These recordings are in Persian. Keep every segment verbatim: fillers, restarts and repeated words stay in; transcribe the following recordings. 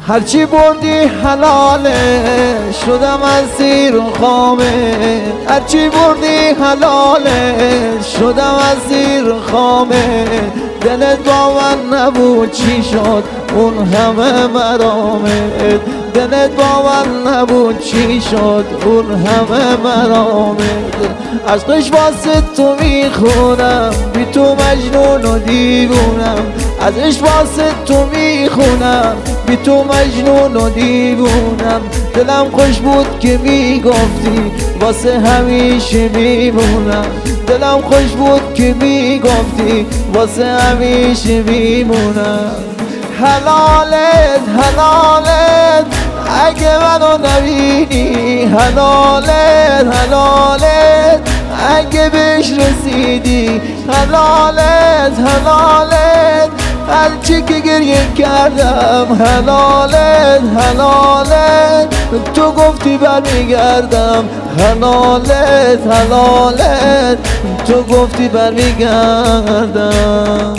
هرچی بردی حلاله، شدم اسیر و خامه. هرچی بردی حلاله، شدم اسیر و خامه. دلت با من نبود چی شد اون همه مرامت. دلت با من نبود چی شد اون همه مرامت. عشقش واسه تو میخونم، بی تو مجنون و دیوونم. ازش واسه تو میخونم، بی تو مجنون و دیوونم. دلم خوش بود که میگفتی واسه همیشه میمونم. دلم خوش بود که میگفتی واسه همیشه میمونم. حلالت حلالت اگه منو نبینی، حلالت حلالت اگه بهش رسیدی، حلالت حلالت هرچی که گریه کردم، حلالت حلالت تو گفتی برمیگردم، حلالت حلالت تو گفتی برمیگردم.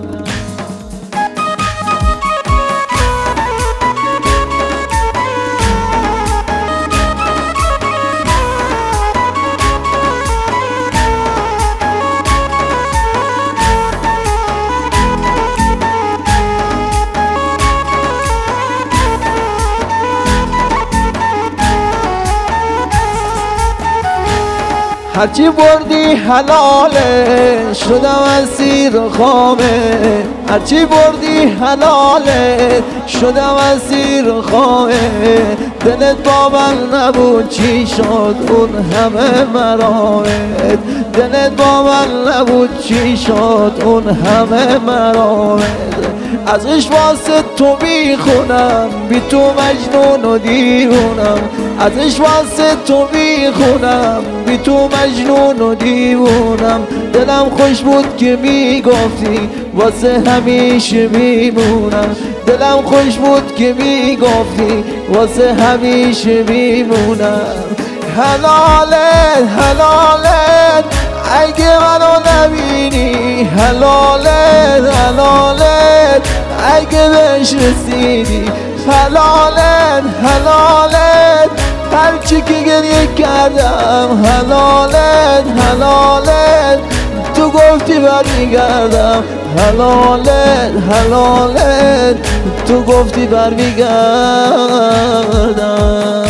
هرچی بردی حلاله، شدم اسیر و خامه. هرچی بردی حلاله، شدم اسیر و خامه. دلت با من نبود چی شد اون همه مرامت. دلت با من نبود چی شد اون همه مرامت. ازش واسه تو میخونم، بی تو مجنون و دیوونم. ازش واسه تو میخونم، بی تو مجنون و دیوونم. دلم خوش بود که میگفتی واسه همیشه میمونم. دلم خوش بود که میگفتی واسه همیشه میمونم. حلالت حلالت اگه منو نبینی، حلالت حلالت اگه بهش رسیدی، حلالت حلالت هرچی که گریه کردم، حلالت حلالت تو گفتی برمیگردم، حلالت حلالت تو گفتی برمیگردم.